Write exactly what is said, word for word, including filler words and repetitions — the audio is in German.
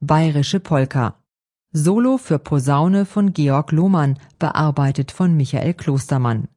Bayerische Polka. Solo für Posaune von Georg Lohmann, bearbeitet von Michael Klostermann.